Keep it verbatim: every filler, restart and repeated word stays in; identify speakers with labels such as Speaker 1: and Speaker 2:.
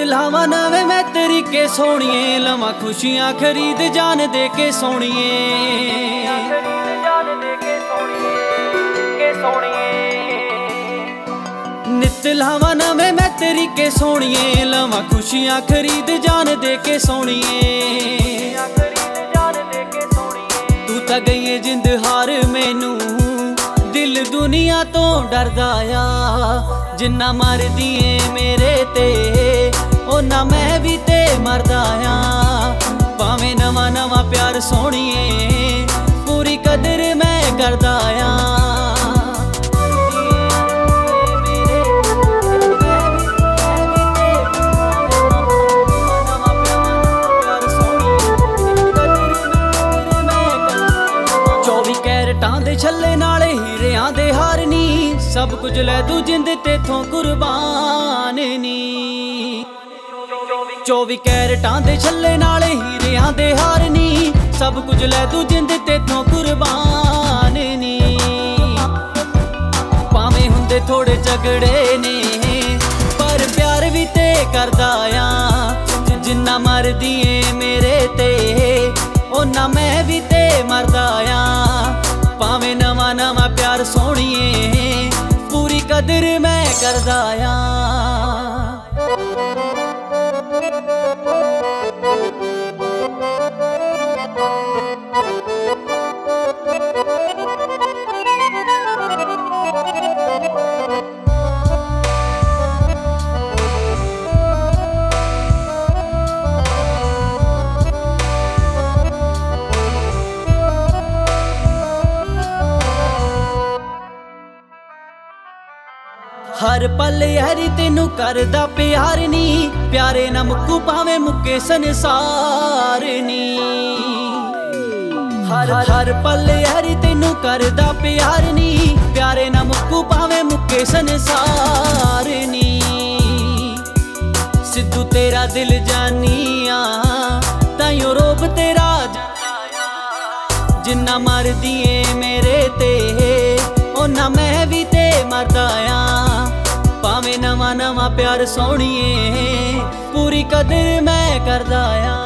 Speaker 1: लावा नवे मैं तरीके सोनिए, लवा खुशियां खरीद जान दे के सोनिए। नित लावा नवे मैं तरीके सोनिए, लवा खुशियां खरीद जान दे के सोनिए। तू तां गई है जिंद हार मैनू, दिल दुनिया तो डरदा आ। जिन्ना मरदी है मेरे ते ओना मैं भी ते मरदा आ। भावें नवा नवा प्यार सोनिए, पूरी कदर मैं करदा आ। चौबी कैरटां दे छल्ले नाले हीरियां दे हार नी, सब कुछ लै तू जिंद तेथों कुर्बान नी। चौबी कैरटां दे छल्ले नाले हीरियां दे हार नी, सब कुछ लै तू जिंद तेथों कुर्बान नी। भावें हुंदे थोड़े झगड़े ने, पर प्यार भी ते करदा आ। जिन्ना मरदी है मेरे ते ओना मैं भी ते मरदा आ। भावें नवा नवा प्यार सोनिए, पूरी कदर मैं करदा आ। हर पल यारी तेनू करदा प्यार नी, प्यारे ना मुक्कू भावें मुक्के संसार नी। हर हर पल यारी तेनू करदा प्यार नी, प्यारे ना मुक्कू भावें मुक्के संसार नी। सिद्धू तेरा दिल जानिया ताइयों रोब तेरा जिन्ना मरदी है मेरे ते ओना मैं भी ते मरदा आ। भावें नवा नवा प्यार सोनिए, पूरी कदर मैं करदा आ।